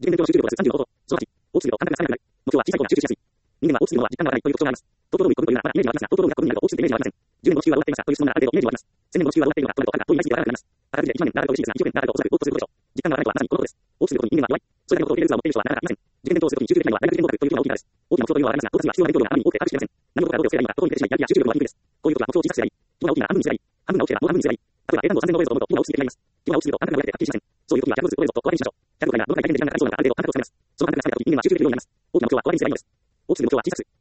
受験勉強の集中力は30のこと。その8、大きすぎると感覚がつかめなくなる。目標は小さいことに集中しやすい。人間は大きすぎるものは実感が湧かないという特徴があります。東京ドームに飛ぶというならまだイメージはありますが、東京ドームがここになると大きすぎるイメージはありません。10年の地球は終わっていましたという質問がある程度イメージはあります。1000年の地球は終わっているのがとなると彼が遠いやりすぎてわからなくなります。宝くじで1万円ならと嬉しいですが、1億円ならとおそらくもっとすることでしょう。実感が湧かないとはまさにこのことです。大きすぎることに人間は弱い。それだけのことを入れる術を持っている人はなかなかいません。受験勉強をするときに集中できないのは大学受験合格ということが大きいからです。大きな目標というのはありますが、到達には必要な勉強量があまりに多くて把握していません。何事かどうでをつけたいのか、どこに出てしまい、やる気や集中力は低いです。こういう時は目標を小さくすればいい。規模が大きいなら半分にすればいい。半分が大きければもう半分にすればいい。例えば英単語3000の覚えるぞと思うと規模が大きすぎています。規模が大きすぎると感覚が弱くてはっきりしません。そういう時は100ずつ覚えるぞと小分けにしましょう。100とかいなどのくらい大変で時間がかかりそうなのかある程度感覚をつかめます。その感覚がつかめた時に人間は集中できるようになります。大きな目標は小分けにすればいいのです。大きすぎる目標は小さくする。